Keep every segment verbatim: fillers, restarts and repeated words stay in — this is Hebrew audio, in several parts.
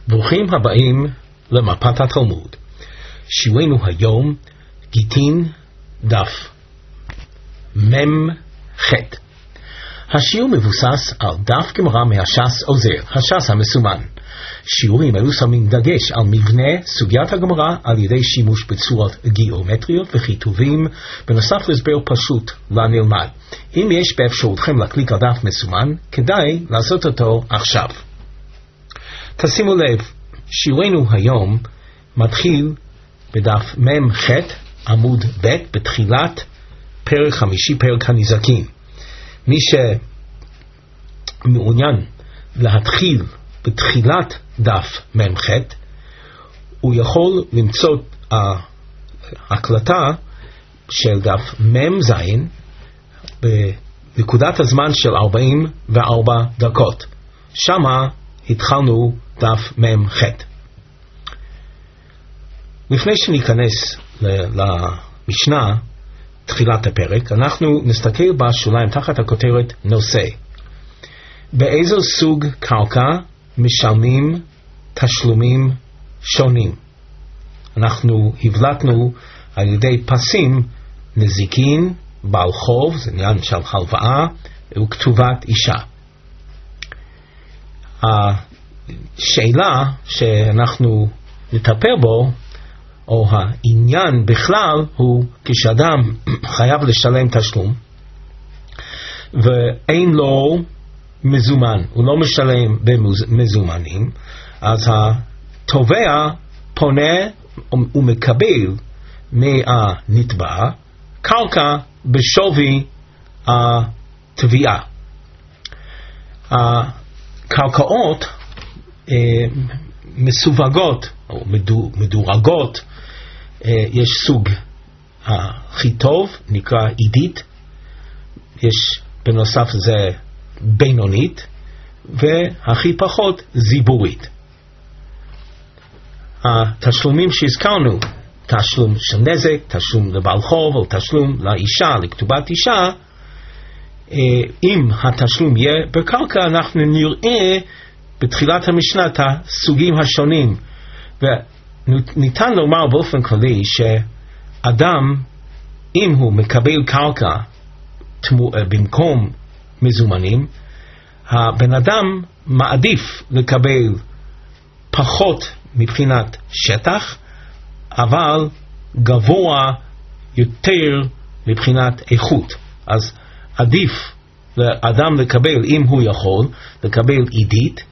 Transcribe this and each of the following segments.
ברוכים הבאים למפת התלמוד. שיעורנו היום גיטין דף מם ח'. השיעור מבוסס על דף גמרא מהש"ס עוזר, הש"ס המסומן. שיעורים אלו שמים דגש על מבנה סוגיית הגמרא על ידי שימוש בצורות גיאומטריות וכיתובים, בנוסף להסבר פשוט לנלמד. אם יש באפשרותכם להקליק על דף מסומן, כדאי לעשות אותו עכשיו. תשימו לב, שיעורנו היום מתחיל בדף מם ח' עמוד ב' בתחילת פרק חמישי, פרק הנזקין. מי שמעוניין להתחיל בתחילת דף מם ח' הוא יכול למצוא ההקלטה של דף מם ז' בנקודת הזמן של ארבעים וארבע דקות. שמה התחלנו דף מם ח'. לפני שניכנס למשנה תחילת הפרק, אנחנו נסתכל בשוליים תחת הכותרת נושא. באיזו סוג קרקע משלמים תשלומים שונים? אנחנו הבלטנו על ידי פסים נזיקין, בעל חוב, זה עניין של הלוואה, וכתובת אישה. השאלה שאנחנו נטפל בו, או העניין בכלל, הוא כשאדם חייב לשלם תשלום ואין לו מזומן, הוא לא משלם במזומנים, אז התובע פונה ומקבל מהנתבע קרקע בשווי התביעה. הקרקעות אה, מסווגות או מדורגות. אה, יש סוג הכי טוב נקרא עידית, יש בנוסף לזה בינונית, והכי פחות זיבורית. התשלומים שהזכרנו, תשלום של נזק, תשלום לבעל חוב או תשלום לאישה, לכתובת אישה, אם התשלום יהיה בקרקע, אנחנו נראה בתחילת המשנה את הסוגים השונים. וניתן לומר באופן כללי שאדם, אם הוא מקבל קרקע במקום מזומנים, הבן אדם מעדיף לקבל פחות מבחינת שטח, אבל גבוה יותר מבחינת איכות. אז עדיף לאדם לקבל, אם הוא יכול, לקבל עידית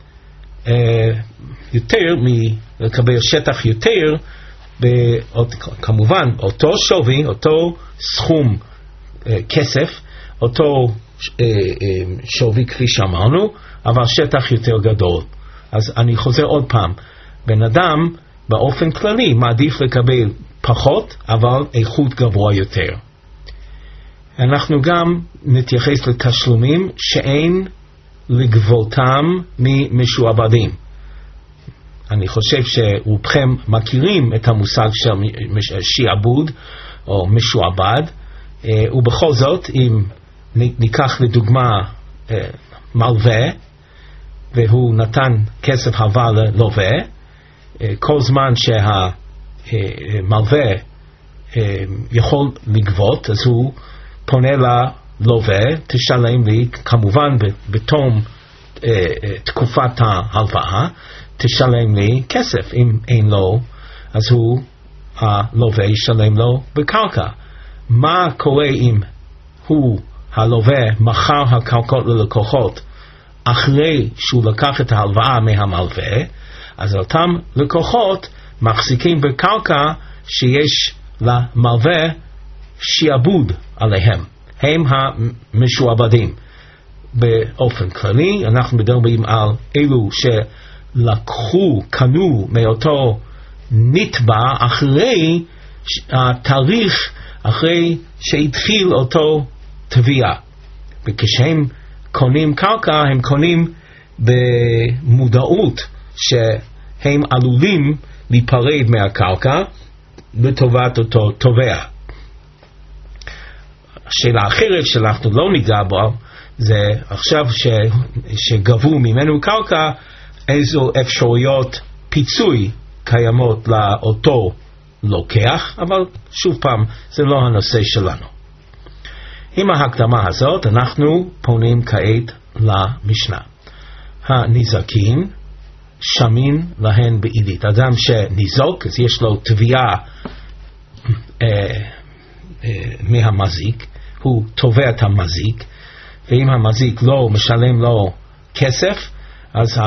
יותר מלקבל שטח יותר, כמובן אותו שווי, אותו סכום כסף, אותו שווי כפי שאמרנו, אבל שטח יותר גדול. אז אני חוזר עוד פעם, בן אדם באופן כללי מעדיף לקבל פחות, אבל איכות גבוה יותר. אנחנו גם נתייחס לתשלומים שאין לגבותם ממשועבדים. אני חושב שרובכם מכירים את המושג של שיעבוד או משועבד, ובכל זאת אם ניקח לדוגמה מלווה והוא נתן כסף הלוואה ללווה, כל זמן שהמלווה יכול לגבות, אז הוא פונה ללווה, תשלם לי, כמובן בתום תקופת ההלוואה, תשלם לי כסף. אם אין לו, אז הוא, הלווה, ישלם לו בקרקע. מה קורה אם הוא, הלווה, מכר הקרקעות ללקוחות אחרי שהוא לקח את ההלוואה מהמלווה? אז אותם לקוחות מחזיקים בקרקע שיש למלווה שיעבוד עליהם, הם המשועבדים. באופן כללי אנחנו מדברים על אלו שלקחו, קנו מאותו נתבע אחרי התאריך, אחרי שהתחיל אותו תביעה. וכשהם קונים קרקע, הם קונים במודעות שהם עלולים להיפרד מהקרקע לטובת אותו תובע. השאלה אחרת שאנחנו לא ניגע בו, זה עכשיו ש, שגבו ממנו קרקע, איזו אפשרויות פיצוי קיימות לאותו לוקח, אבל שוב פעם זה לא הנושא שלנו. עם ההקדמה הזאת אנחנו פונים כעת למשנה. הנזקים שמין להן בעילית. אדם שניזוק, אז יש לו תביעה אה, אה, מהמזיק, הוא תובע את המזיק, ואם המזיק לא משלם לו כסף, אז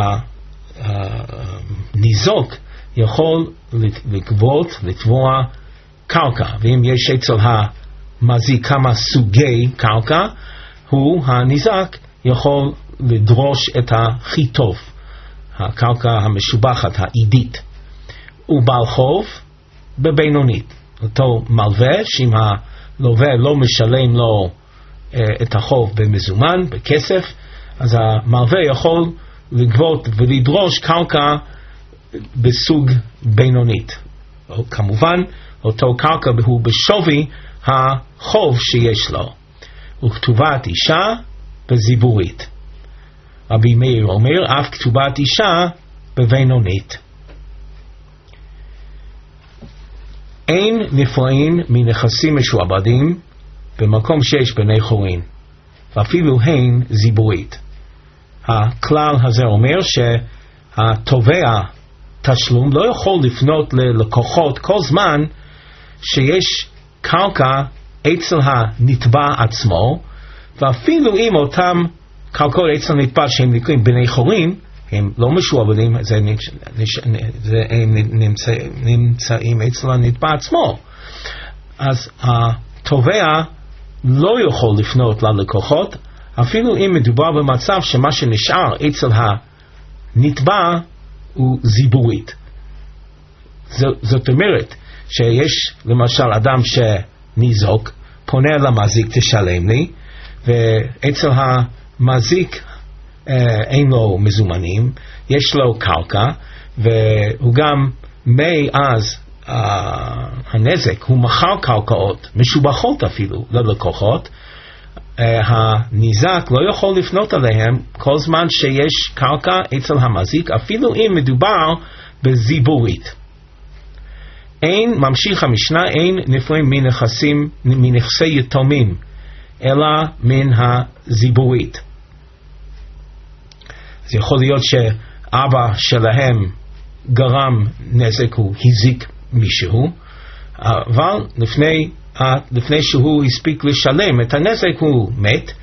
הניזוק יכול לגבות, לתבוע קרקע. ואם יש אצל המזיק כמה סוגי קרקע, הוא, הניזק, יכול לדרוש את הכי טוב, הקרקע המשובחת, העידית. הוא בעל חוב בבינונית. אותו מלווה, שאם הלווה לא משלם לו אה, את החוב במזומן, בכסף, אז המלווה יכול לגבות ולדרוש קרקע בסוג בינונית. כמובן, אותו קרקע הוא בשווי החוב שיש לו. וכתובת אישה בזיבורית. רבי מאיר אומר, אף כתובת אישה בבינונית. אין נפרעים מנכסים משועבדים במקום שיש בני חורין, ואפילו הן זיבורית. הכלל הזה אומר שהתובע תשלום לא יכול לפנות ללקוחות כל זמן שיש קרקע אצל הנתבע עצמו, ואפילו אם אותם קרקעות אצל הנתבע שהם נקראים בני חורין, הם לא משועבדים, זה נמצא, נמצאים אצל הנתבע עצמו. אז התובע לא יכול לפנות ללקוחות, אפילו אם מדובר במצב שמה שנשאר אצל הנתבע הוא זיבורית. זאת אומרת שיש למשל אדם שניזוק, פונה למזיק תשלם לי, ואצל המזיק אה, אין לו מזומנים, יש לו קרקע, והוא גם מאז אה, הנזק, הוא מכר קרקעות, משובחות אפילו ללקוחות, אה, הניזק לא יכול לפנות עליהם כל זמן שיש קרקע אצל המזיק, אפילו אם מדובר בזיבורית. אין, ממשיך המשנה, אין נפרעים מנכסים, מנכסי יתומים, אלא מן הזיבורית. אז יכול להיות שאבא שלהם גרם נזק, הוא הזיק מישהו, אבל לפני, לפני שהוא הספיק לשלם את הנזק הוא מת.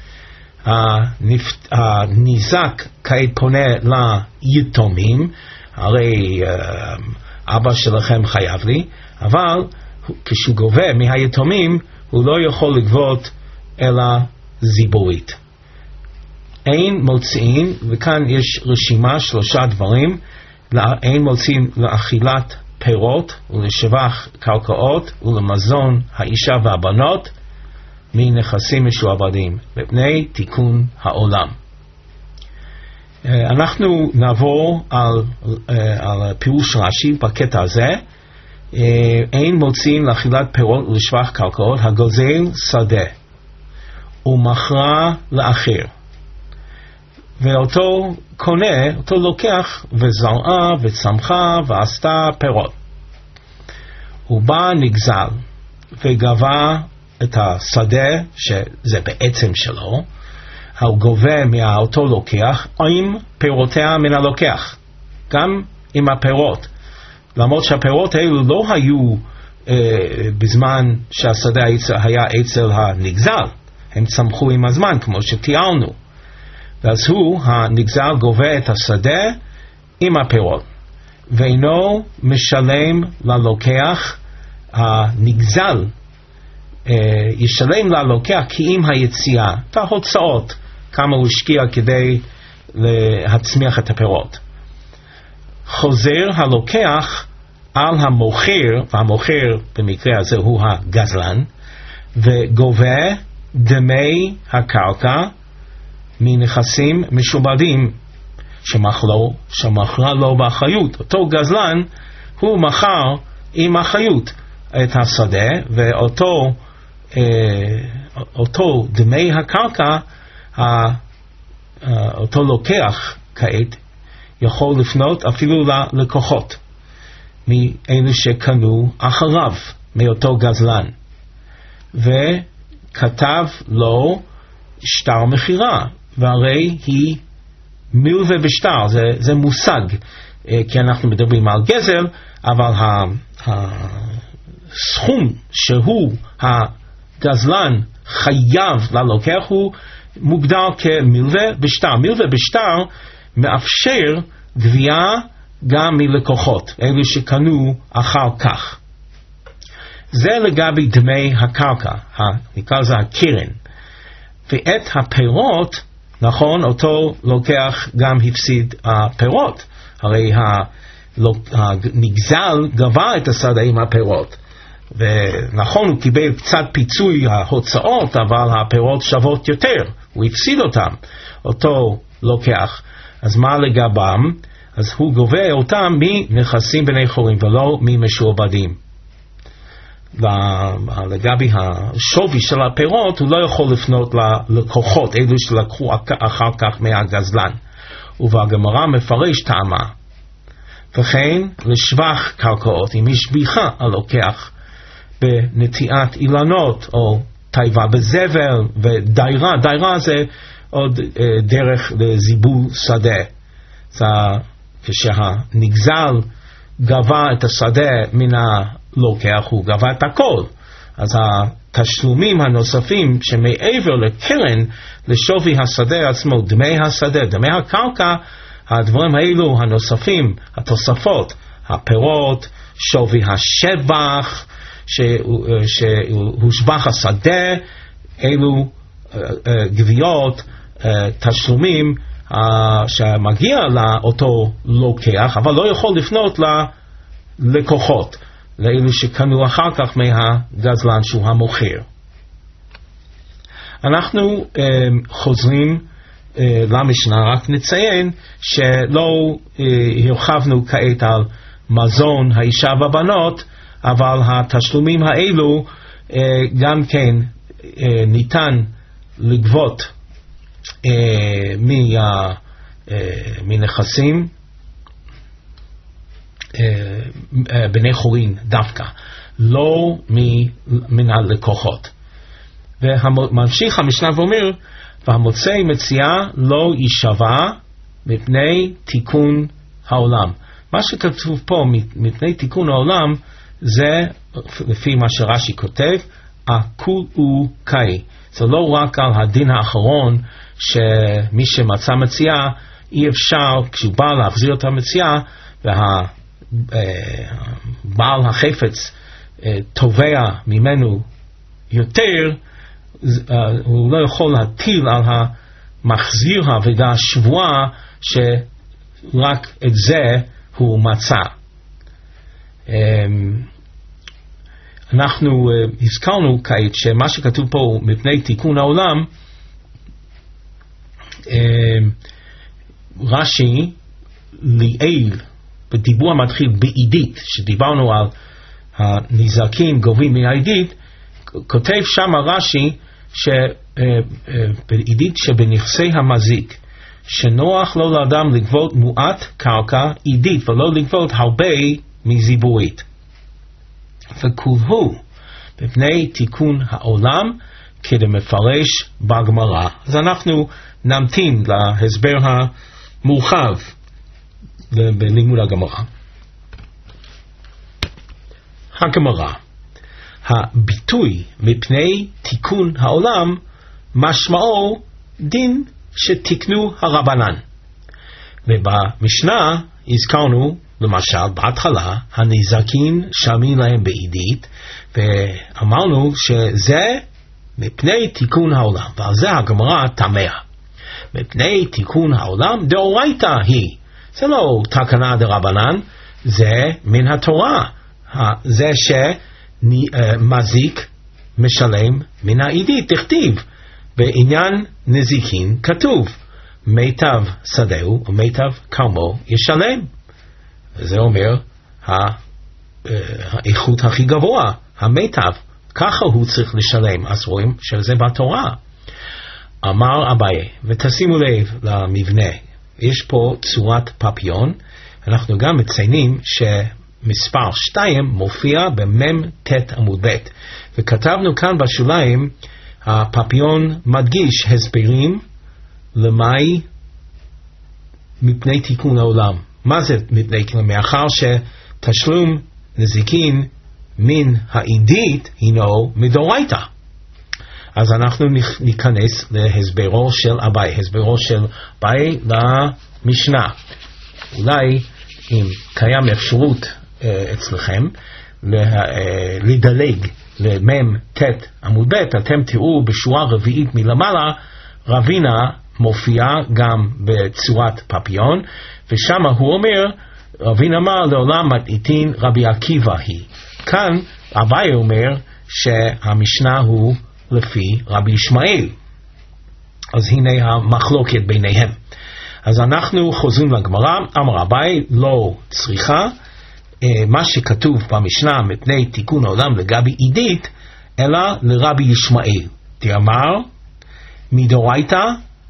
הניזק כעת פונה ליתומים, הרי אבא שלכם חייב לי, אבל כשהוא גובה מהיתומים הוא לא יכול לגבות אלא זיבורית. אין מוציאים, וכאן יש רשימה שלושה דברים, אין מוציאים לאכילת פירות ולשבח קרקעות ולמזון האישה והבנות מנכסים משועבדים מפני תיקון העולם. אנחנו נעבור על, על פירוש רש"י בקטע הזה. אין מוציאים לאכילת פירות ולשבח קרקעות הגוזל שדה ומכרה לאחר, ואותו קונה, אותו לוקח וזרעה וצמחה ועשתה פירות. הוא בא נגזל וגבה את השדה שזה בעצם שלו, הוא גובה מאותו לוקח עם פירותיה מן הלוקח, גם עם הפירות, למרות שהפירות האלו לא היו אה, בזמן שהשדה היה אצל הנגזל, הם צמחו עם הזמן כמו שתיארנו. ואז הוא, הנגזל, גובה את השדה עם הפירות, ואינו משלם ללוקח. הנגזל אה, ישלם ללוקח כי עם היציאה, את ההוצאות, כמה הוא השקיע כדי להצמיח את הפירות. חוזר הלוקח על המוכר, והמוכר במקרה הזה הוא הגזלן, וגובה דמי הקרקע מנכסים משועבדים שמכרו, שמכרה לו באחריות. אותו גזלן הוא מכר עם אחריות את השדה, ואותו אה, אותו דמי הקרקע, ה, אותו לוקח כעת יכול לפנות אפילו ללקוחות, מאלו שקנו אחריו, מאותו גזלן, וכתב לו שטר מחירה, והרי היא מלווה בשטר, זה, זה מושג, כי אנחנו מדברים על גזל, אבל הסכום שהוא הגזלן חייב ללוקח הוא מוגדר כמלווה בשטר. מלווה בשטר מאפשר גבייה גם מלקוחות, אלו שקנו אחר כך. זה לגבי דמי הקרקע, נקרא לזה הקרן. ואת הפירות, נכון, אותו לוקח גם הפסיד הפירות. הרי הנגזל גבה את השדה עם הפירות. ונכון, הוא קיבל קצת פיצוי ההוצאות, אבל הפירות שוות יותר. הוא הפסיד אותם. אותו לוקח. אז מה לגבם? אז הוא גובה אותם מנכסים בני חורין ולא ממשועבדים. לגבי השווי של הפירות, הוא לא יכול לפנות ללקוחות, אלו שלקחו אחר כך מהגזלן. ובגמרא מפרש טעמה. וכן לשבח קרקעות, אם השביחה הלוקח בנטיעת אילנות או טייבה בזבל ודיירה, דיירה זה עוד אה, דרך לזיבול שדה. זה כשהנגזל גבה את השדה מן הלוקח, הוא גבה את הכל. אז התשלומים הנוספים שמעבר לקרן לשווי השדה עצמו, דמי השדה, דמי הקרקע, הדברים האלו הנוספים, התוספות, הפירות, שווי השבח, שהושבח השדה, אלו גביות, תשלומים שמגיע לאותו לוקח, אבל לא יכול לפנות ללקוחות, לאלו שקנו אחר כך מהגזלן שהוא המוכר. אנחנו חוזרים למשנה, רק נציין שלא הרחבנו כעת על מזון האישה והבנות, אבל התשלומים האלו גם כן ניתן לגבות מנכסים בני חורין דווקא, לא מן הלקוחות. וממשיך המשנה ואומר, והמוצא מציאה לא יישבע מפני תיקון העולם. מה שכתוב פה מפני תיקון העולם, זה לפי מה שרש"י כותב, הכול הוא קאי. זה לא רק על הדין האחרון שמי שמצא מציאה, אי אפשר כשהוא בא להחזיר את המציאה, והבעל החפץ תובע ממנו יותר, הוא לא יכול להטיל על המחזיר האבדה שבועה שרק את זה הוא מצא. אנחנו הזכרנו כעת שמה שכתוב פה מפני תיקון העולם, רש"י ליעיל בדיבור המתחיל בעידית, שדיברנו על הנזקים גובים מהעידית, כותב שם רש"י שבעידית שבנכסי המזיק שנוח לו לאדם לגבות מועט קרקע עידית ולא לגבות הרבה מזיבורית, וכולהו בפני תיקון העולם כדמפרש בגמרא. אז אנחנו נמתין להסבר המורחב בלימוד הגמרא. הגמרא, הביטוי מפני תיקון העולם משמעו דין שתיקנו הרבנן. ובמשנה הזכרנו למשל בהתחלה הנזקים שמים להם בעידית, ואמרנו שזה מפני תיקון העולם, ועל זה הגמרא תמה. מפני תיקון העולם דאורייתא היא, זה לא תקנה דרבנן, זה מן התורה, זה שמזיק משלם מן העידית. תכתיב בעניין נזיקין כתוב מיטב שדהו ומיטב כרמו ישלם. זה אומר האיכות הכי גבוה, המיטב, ככה הוא צריך לשלם. אז רואים שזה בתורה. אמר אביי, ותשימו לב למבנה, יש פה צורת פפיון. אנחנו גם מציינים שמספר שתיים מופיע במם תת עמוד ב', וכתבנו כאן בשוליים, הפפיון מדגיש הסברים למאי מפני תיקון העולם. מה זה מפני תיקון? מאחר שתשלום נזיקין מן העידית הינו מדאורייתא. אז אנחנו ניכנס להסברו של אביי, הסברו של אביי למשנה. אולי אם קיים אפשרות אה, אצלכם לה, לדלג למם תת עמוד ב', אתם תראו בשורה רביעית מלמעלה, רבינה מופיע גם בצורת פפיון, ושם הוא אומר, רבינה אמר לעולם מתעיתין רבי עקיבא היא. כאן אביי אומר שהמשנה הוא לפי רבי ישמעאל. אז הנה המחלוקת ביניהם. אז אנחנו חוזרים לגמרא, אמר אביי לא צריכה, מה שכתוב במשנה מפני תיקון העולם לגבי עידית, אלא לרבי ישמעאל. תאמר, מדאורייתא,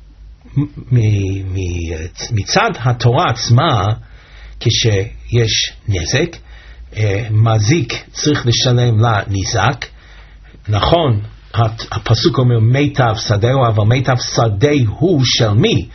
מצד התורה עצמה, כשיש נזק, מזיק צריך לשלם לניזק. נכון, הפסוק אומר מיטב שדהו, אבל מיטב שדה הוא של מי?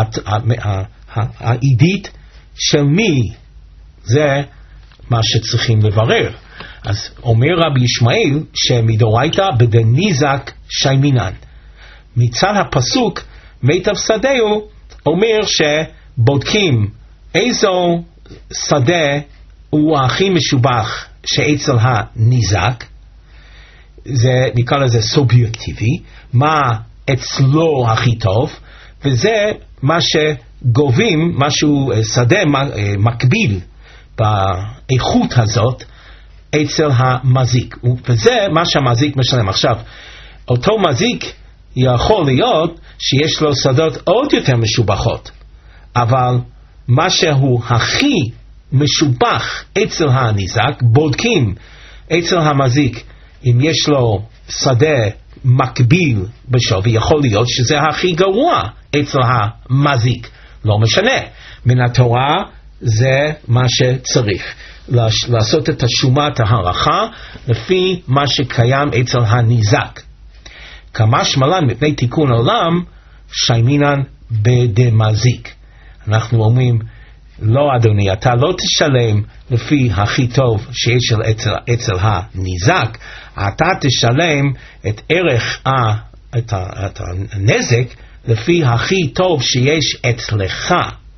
העידית של מי? זה מה שצריכים לברר. אז אומר רבי ישמעאל שמדאורייתא בדניזק שיימינן. מצד הפסוק מיטב שדהו אומר שבודקים איזו שדה הוא הכי משובח שאצל הניזק, זה נקרא לזה סובייקטיבי, מה אצלו הכי טוב, וזה מה שגובים, משהו שדה מקביל באיכות הזאת אצל המזיק, וזה מה שהמזיק משלם. עכשיו, אותו מזיק יכול להיות שיש לו שדות עוד יותר משובחות, אבל מה שהוא הכי משובח אצל הניזק, בודקים אצל המזיק אם יש לו שדה מקביל בשווי, יכול להיות שזה הכי גרוע אצל המזיק, לא משנה, מן התורה זה מה שצריך, לעשות את השומת ההערכה לפי מה שקיים אצל הניזק. כמשמע לן מפני תיקון העולם שיימינן בדמזיק. אנחנו אומרים, לא אדוני, אתה לא תשלם לפי הכי טוב שיש אצל, אצל הניזק, אתה תשלם את ערך ה, את, ה, את הנזק לפי הכי טוב שיש אצלך.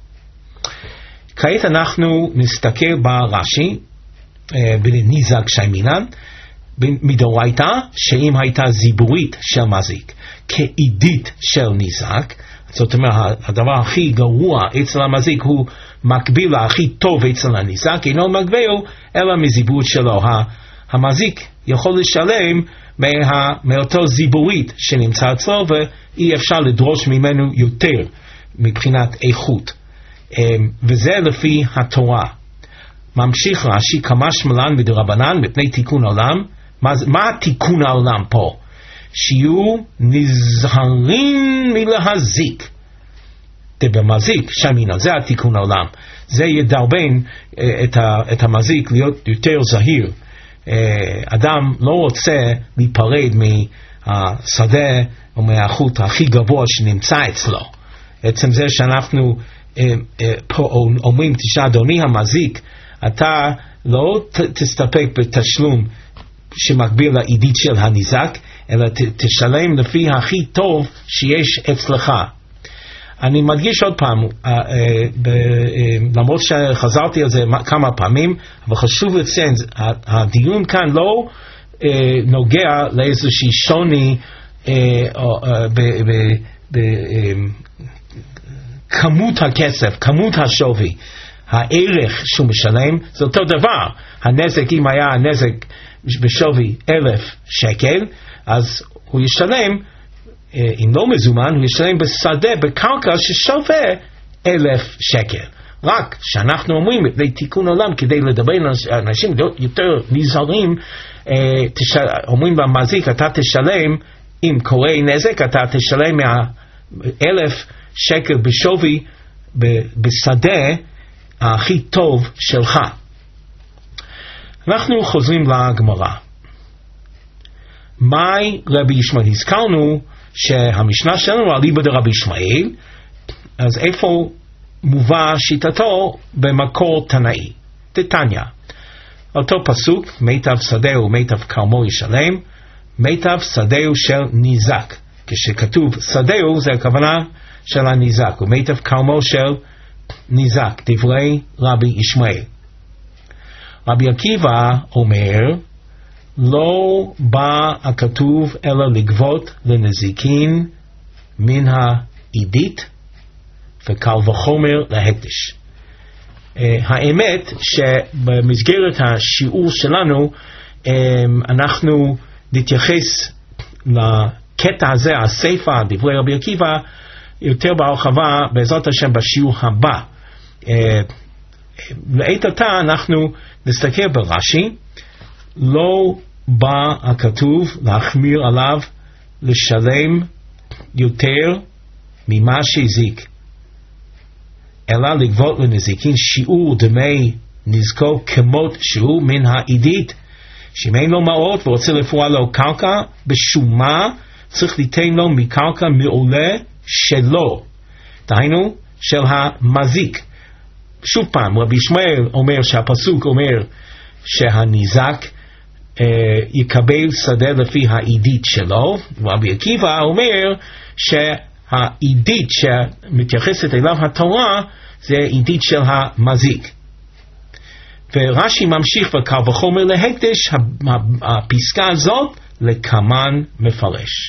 כעת אנחנו נסתכל ברש"י, בניזק שיימינן, מדאורייתא, שאם הייתה זיבורית של מזיק כעידית של ניזק, זאת אומרת הדבר הכי גרוע אצל המזיק הוא מקביל להכי טוב אצל הניזק, אינו מקביל אלא מזיבורית שלו. המזיק יכול לשלם מה, מאותו זיבורית שנמצא אצלו, ואי אפשר לדרוש ממנו יותר מבחינת איכות, וזה לפי התורה. ממשיך רש"י, כמשמע לן מדרבנן מפני תיקון העולם. מה, מה תיקון העולם פה? שיהיו נזהרים מלהזיק. במזיק שיימינן, זה התיקון העולם. זה ידרבן את, ה, את המזיק להיות יותר זהיר. אדם לא רוצה להיפרד מהשדה או מהאיכות הכי גבוה שנמצא אצלו. עצם זה שאנחנו פה אומרים, תשע אדוני המזיק, אתה לא תסתפק בתשלום שמקביל לעידית של הניזק, אלא תשלם לפי הכי טוב שיש אצלך. אני מדגיש עוד פעם, למרות שחזרתי על זה כמה פעמים, אבל חשוב לציין, הדיון כאן לא נוגע לאיזושהי שוני בכמות הכסף, כמות השווי, הערך שהוא משלם, זה אותו דבר. הנזק, אם היה הנזק בשווי אלף שקל, אז הוא ישלם, אם לא מזומן, הוא ישלם בשדה, בקרקע ששווה אלף שקל. רק שאנחנו אומרים לתיקון עולם, כדי לדבר עם אנשים יותר נזהרים, אומרים במזיק, אתה תשלם, אם קורה נזק, אתה תשלם מהאלף שקל בשווי בשדה הכי טוב שלך. אנחנו חוזרים לגמרא. מאי רבי ישמעאל? הזכרנו שהמשנה שלנו אליבא דרבי ישמעאל, אז איפה מובא שיטתו? במקור תנאי. תתניא, אותו פסוק, מיטב שדהו מיטב כרמו ישלם, מיטב שדהו של ניזק. כשכתוב שדהו זה הכוונה של הניזק, ומיטב כרמו של ניזק, דברי רבי ישמעאל. רבי עקיבא אומר, לא בא הכתוב אלא לגבות לנזיקין מן העידית, וקל וחומר להקדש. Uh, האמת שבמסגרת השיעור שלנו um, אנחנו נתייחס לקטע הזה, הסיפא, דברי רבי עקיבא, יותר בהרחבה בעזרת השם בשיעור הבא. Uh, לעת עתה אנחנו נסתכל ברש"י, לא בא הכתוב להחמיר עליו לשלם יותר ממה שהזיק, אלא לגבות לנזיקין שיעור דמי נזקו כמות שהוא מן העידית, שאם אין לו מעות ורוצה לפרוע לו קרקע בשומה, צריך ליתן לו מקרקע מעולה שלו, דהיינו של המזיק. שוב פעם, רבי ישמעאל אומר שהפסוק אומר שהניזק אה, יקבל שדה לפי העידית שלו, ורבי עקיבא אומר שהעידית שמתייחסת אליו התורה זה עידית של המזיק. ורש"י ממשיך וקל וחומר להקדש, הפסקה הזאת לקמן מפרש.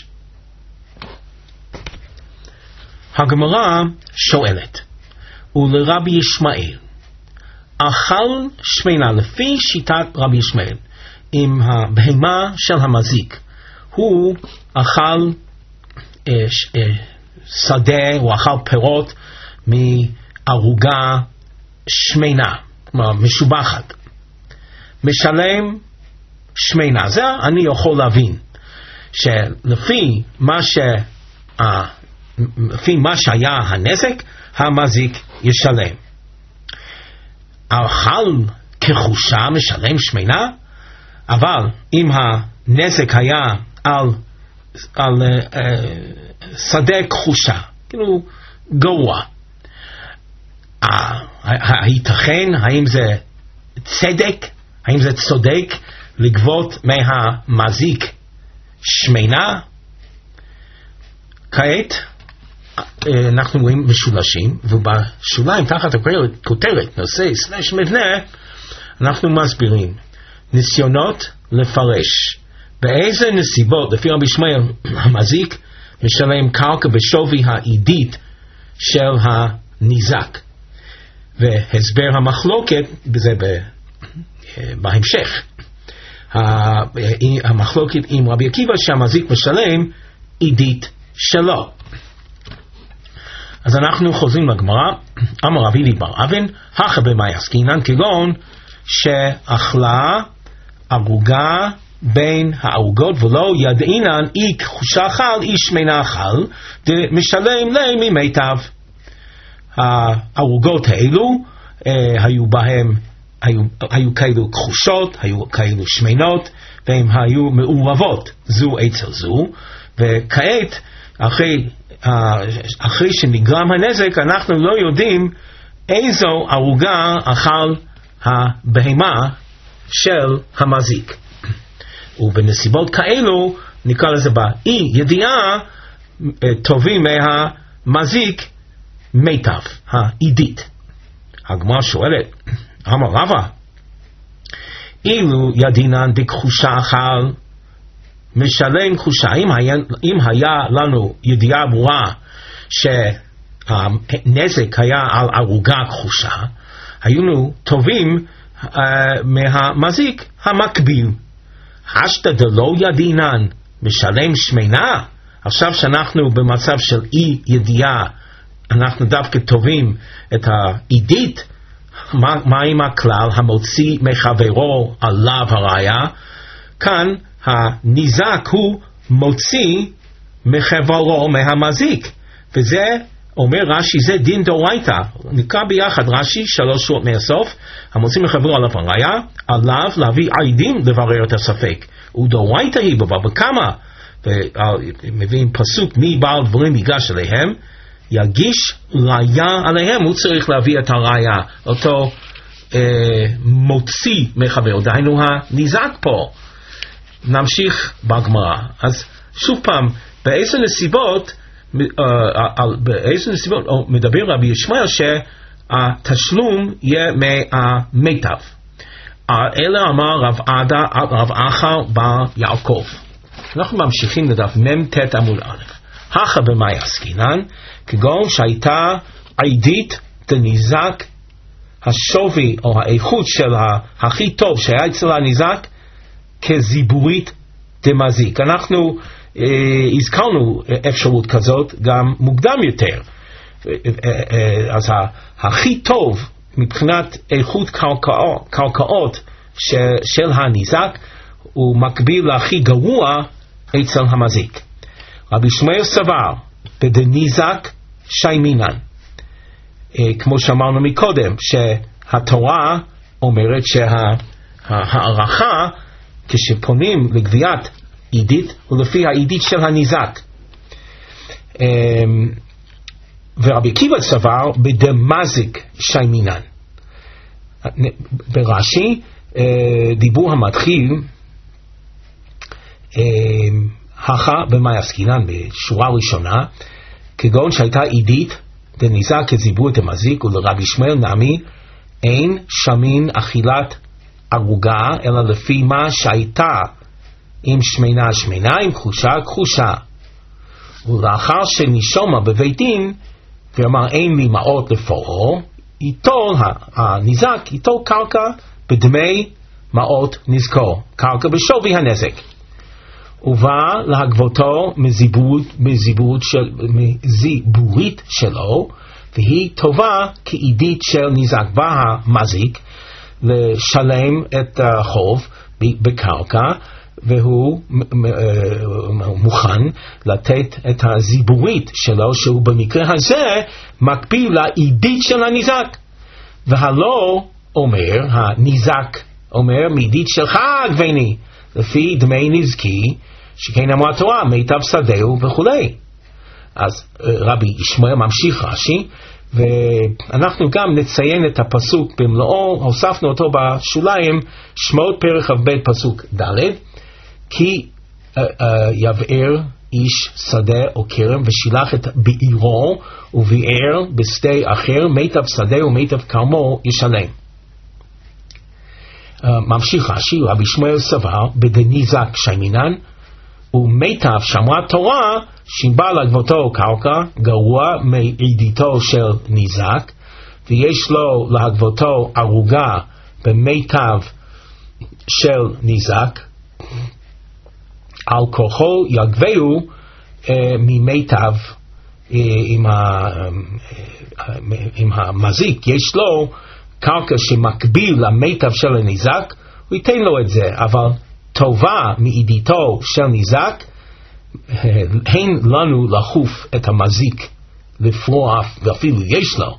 הגמרא שואלת, ולרבי ישמעאל אכל שמנה לפי שיטת רבי ישמעאל, עם הבהמה של המזיק הוא אכל אה, אה, שדה, הוא אכל פירות מערוגה שמנה, משובחת, משלם שמנה. זה אני יכול להבין שלפי מה ש לפי מה שהיה הנזק, המזיק ישלם. אכל כחושה משלם שמנה, אבל אם הנזק היה על, על uh, שדה כחושה, כאילו גרוע, uh, הייתכן, האם זה צדק, האם זה צודק לגבות מהמזיק שמנה? כעת אנחנו רואים משולשים, ובשוליים תחת הכותרת נושא סלש מבנה אנחנו מסבירים ניסיונות לפרש באיזה נסיבות לפי רבי ישמעאל המזיק משלם קרקע בשווי העידית של הניזק, והסבר המחלוקת בזה בהמשך. המחלוקת עם רבי עקיבא שהמזיק משלם עידית שלו. אז אנחנו חוזרים לגמרא. אמר רבי אלי בר אבן, הכא במאי עסקינן, כגון שאכלה ערוגה בין הערוגות ולא ידעינן אי כחושה אכל אי שמנה אכל, דמשלם ליה ממיטב. הערוגות האלו אה, היו בהם היו, היו כאלו כחושות, היו כאלו שמנות, והן היו מעורבות זו אצל זו, וכעת אחרי אחרי שנגרם הנזק אנחנו לא יודעים איזו ערוגה אכל הבהמה של המזיק, ובנסיבות כאלו נקרא לזה באי ידיעה טובים מהמזיק מיטב, העידית. הגמרא שואלת, אמר רבא, אילו ידינן בכחושה אכל משלם חושה. אם היה, אם היה לנו ידיעה ברורה שהנזק היה על ערוגה כחושה, היינו טובים uh, מהמזיק המקביל. השתא דלא ידינן משלם שמנה. עכשיו שאנחנו במצב של אי ידיעה, אנחנו דווקא טובים את העידית. מה, מה עם הכלל המוציא מחברו עליו הראיה? כאן הניזק הוא מוציא מחברו מהמזיק, וזה אומר רש"י, זה דין דאורייתא. נקרא ביחד רש"י שלוש שורות מהסוף, המוצאים לחברו עליו הראיה, עליו להביא עדים לברר את הספק. ודאורייתא היא בבבא קמא, ומביאים פסוק מי בעל דברים ייגש אליהם, יגיש ראיה עליהם, הוא צריך להביא את הראיה, אותו אה, מוציא מחברו, דהיינו הניזק פה. נמשיך בגמרא. אז שוב פעם, באיזה נסיבות באיזה נסיבות מדבר רבי ישמעאל שהתשלום יהיה מהמיטב. אלא אמר רב עדה רב אחר בר יעקב. אנחנו ממשיכים לדף מ"ט עמוד א'. הכה במאי עסקינן, כגון שהייתה עדית דניזק, השווי או האיכות של הכי טוב שהיה אצל הניזק כזיבורית דמזיק. אנחנו הזכרנו אפשרות כזאת גם מוקדם יותר. אז הכי טוב מבחינת איכות קרקעות, קרקעות של הניזק הוא מקביל להכי גרוע אצל המזיק. רבי ישמעאל סבר בדניזק שיימינן, כמו שאמרנו מקודם, שהתורה אומרת שההערכה כשפונים לגביית עידית ולפי העידית של הניזק. ורבי עקיבא סבר בדמזיק שיימינן. ברש"י דיבור המתחיל הכה במאי עסקינן בשורה ראשונה, כגון שהייתה עידית דניזק כזיבור דמזיק, ולרבי ישמעאל נמי אין שמין אכילת ערוגה אלא לפי מה שהייתה, עם שמינה שמינה, עם כחושה כחושה. ולאחר שנישומה בבית דין ואמר אין לי מעות לפרעה, איתו הניזק, איתו קרקע בדמי מעות נזקו, קרקע בשווי הנזק, ובא להגבותו מזיבורית, מזיבורית, של, מזיבורית שלו, והיא טובה כעידית של ניזק. בא המזיק לשלם את החוב בקרקע, והוא מוכן לתת את הזיבורית שלו, שהוא במקרה הזה מקביל לעידית של הניזק. והלא אומר הניזק, אומר מעידית שלך גבני, לפי דמי נזקי, שכן אמרה התורה מיטב שדהו וכולי. אז רבי ישמעאל ממשיך רש"י, ואנחנו גם נציין את הפסוק במלואו, הוספנו אותו בשוליים, שמות פרק כ"ב פסוק ד', כי uh, uh, יבער איש שדה או כרם ושילח את בעירו וביער בשדה אחר, מיטב שדה ומיטב כרמו ישלם. Uh, ממשיך רש"י, רבי ישמעאל סבר בדניזק שיימינן, ומיטב שמרה תורה שבא לגבותו קרקע גרוע מעידיתו של ניזק, ויש לו להגבותו ערוגה במיטב של ניזק, על כוחו יגבהו אה, ממיטב אה, עם, ה, אה, עם המזיק. יש לו קרקע שמקביל למיטב של הניזק, הוא ייתן לו את זה, אבל טובה מעידיתו של ניזק, אין לנו לחוף את המזיק לפרוע, ואפילו יש לו.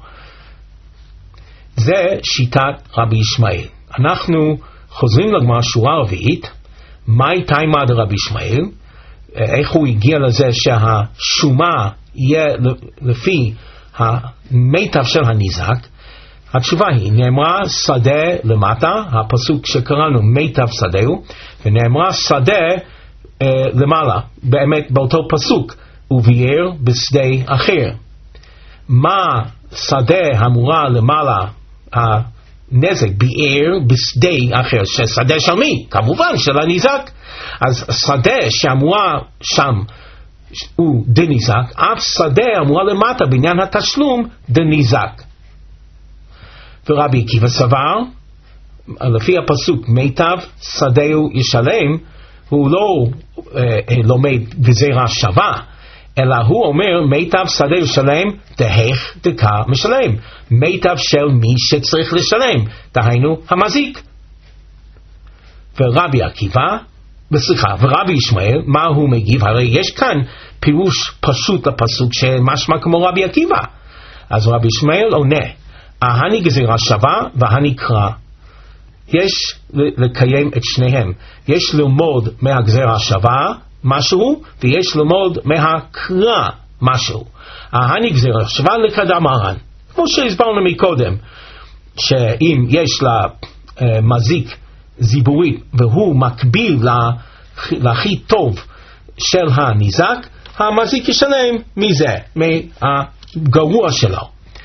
זה שיטת רבי ישמעאל. אנחנו חוזרים לגמרא שורה רביעית, מהי תימא דרבי ישמעאל, איך הוא הגיע לזה שהשומה יהיה לפי המיטב של הניזק. התשובה היא, נאמרה שדה למטה, הפסוק שקראנו מיטב שדהו, ונאמרה שדה אה, למעלה, באמת באותו פסוק, וביער בשדה אחר. מה שדה אמורה למעלה, הנזק ביער בשדה אחר, ששדה של מי? כמובן של הניזק. אז שדה שאמורה שם הוא דניזק, אף שדה אמורה למטה בעניין התשלום דניזק. ורבי עקיבא סבר, לפי הפסוק מיטב שדהו ישלם, הוא לא אה, לומד גזירה שווה, אלא הוא אומר מיטב שדהו ישלם דהך דקה משלם, מיטב של מי שצריך לשלם, דהיינו המזיק. ורבי עקיבא בסליחה, ורבי ישמעאל, מה הוא מגיב? הרי יש כאן פירוש פשוט לפסוק שמשמע כמו רבי עקיבא. אז רבי ישמעאל עונה, ההני גזירה שווה והני קרא. יש לקיים את שניהם. יש ללמוד מהגזירה השווה משהו, ויש ללמוד מהקרא משהו. ההני גזירה שווה לקדם מרן. כמו שהסברנו מקודם, שאם יש לה אה, מזיק זיבורית והוא מקביל להכי טוב של הניזק, המזיק ישלם מזה, מהגרוע שלו.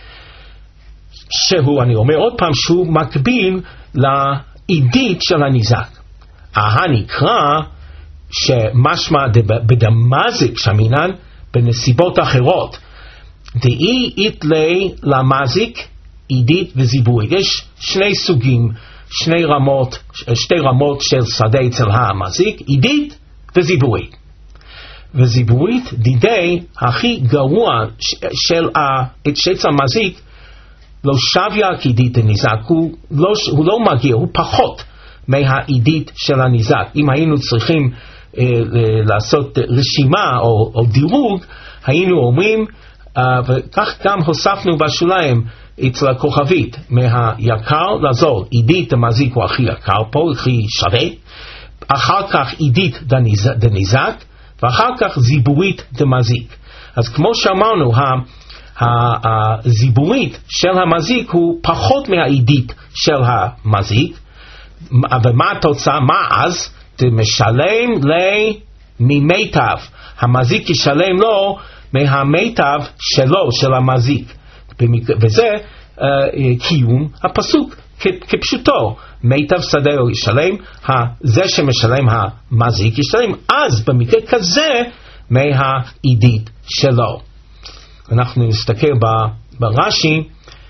שהוא, אני אומר עוד פעם, שהוא מקביל לעידית של הניזק. הנקרא שמשמע בדמזיק שמינן בנסיבות אחרות. דאי איתלי למזיק עידית וזיבורית. יש שני סוגים, שני רמות, שתי רמות של שדה אצל המזיק, עידית וזיבורית. וזיבורית דידי הכי גרוע של שץ המזיק לא שוויה כעידית הניזק, הוא לא, הוא לא מגיע, הוא פחות מהעידית של הניזק. אם היינו צריכים אה, לעשות רשימה או, או דירוג, היינו אומרים, אה, וכך גם הוספנו בשוליים אצל הכוכבית, מהיקר לזול, עידית המזיק הוא הכי יקר פה, הכי שווה, אחר כך עידית דניזק, ואחר כך זיבורית דמזיק. אז כמו שאמרנו, הזיבורית של המזיק הוא פחות מהעידית של המזיק, ומה התוצאה? מה אז? משלם לי ממיטב. המזיק ישלם לו מהמיטב שלו, של המזיק. וזה uh, קיום הפסוק כפשוטו. מיטב שדהו ישלם, זה שמשלם המזיק ישלם, אז במקרה כזה מהעידית שלו. אנחנו נסתכל ברש"י,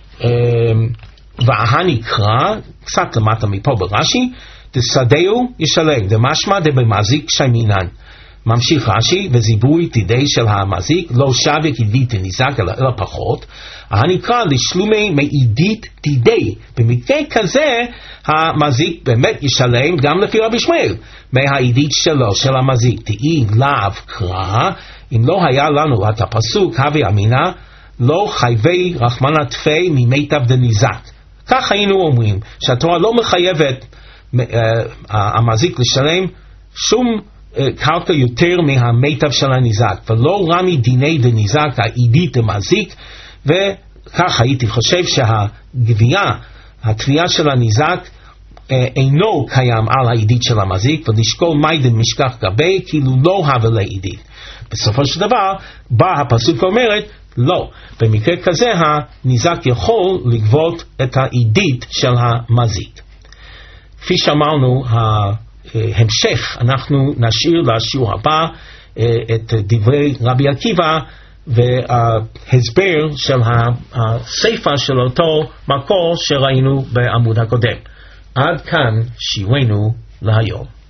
והנקרא, קצת למטה מפה ברש"י, דשדהו ישלם, דמשמע דבמזיק שמינן. ממשיך רש"י, וזיבוי תידי של המזיק לא שווה כעידית הניזק אלא, אלא פחות. הנקרא לשלומי מעידית תידי. במקרה כזה המזיק באמת ישלם גם לפי רבי ישמעאל מהעידית שלו, של המזיק. תהי לאו קרא, אם לא היה לנו את הפסוק הווה אמינה לא חייבי רחמנא תפי ממיטב דניזק. כך היינו אומרים שהתורה לא מחייבת uh, המזיק לשלם שום קרקע יותר מהמיטב של הניזק, ולא רמי דיני דניזק העידית דמזיק. וכך הייתי חושב שהגבייה, התביעה של הניזק אינו קיים על העידית של המזיק, ולשקול מיידן משכח גבי כאילו לא הווה לעידית. בסופו של דבר בא הפסוק ואומרת לא, במקרה כזה הניזק יכול לגבות את העידית של המזיק. כפי שאמרנו, המשך אנחנו נשאיר לשיעור הבא את דברי רבי עקיבא וההסבר של הסיפא של אותו מקור שראינו בעמוד הקודם. עד כאן שיעורנו להיום.